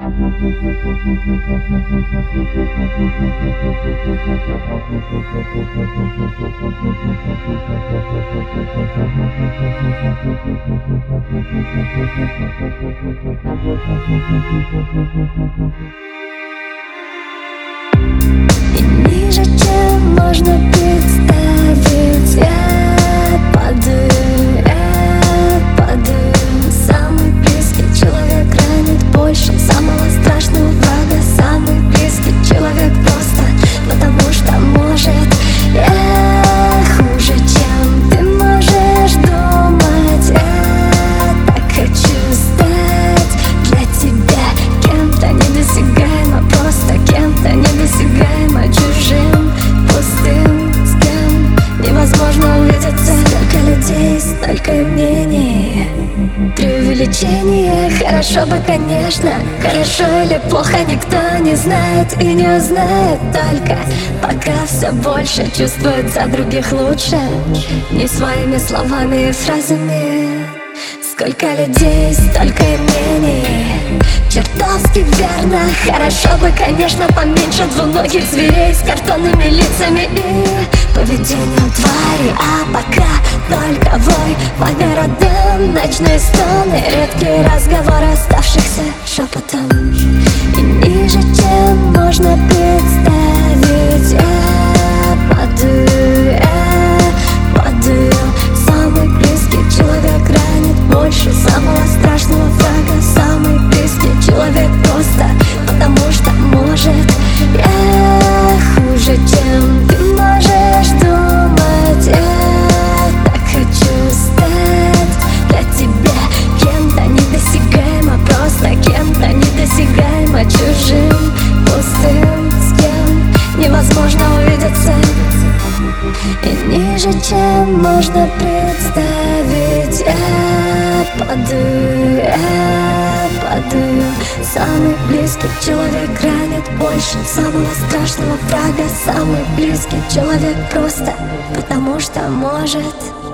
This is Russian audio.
И ниже, чем можно представить, я падаю. Самый близкий человек ранит больше самого страшного врага. Самый близкий человек просто потому что может. Я хуже, чем ты можешь думать. Я так хочу стать для тебя кем-то недосягаемо, просто кем-то недосягаемо, чужим, пустым, с кем невозможно увидеться. Столько людей, столько мнений, преувеличение. Хорошо бы, конечно, хорошо или плохо никто не знает и не узнает. Только пока все больше чувствует за других лучше, не своими словами и фразами. Сколько людей, столько и мнений, чертовски верно. Хорошо бы, конечно, поменьше двуногих зверей с картонными лицами и поведением твари. А пока только вой по городам, ночные стоны, редкие разговоры оставшихся шепотом. И ниже, чем можно представить, я падаю. Самый близкий человек ранит больше самого страшного врага. Самый близкий человек просто потому что может. Я хуже, чем ты можешь думать. Я так хочу стать для тебя кем-то недосягаемо, просто кем-то недосягаемо, чужим, пустым, с кем невозможно увидеться. И ниже, чем можно представить, я падаю. Самый близкий человек ранит больше самого страшного врага. Самый близкий человек просто потому что может.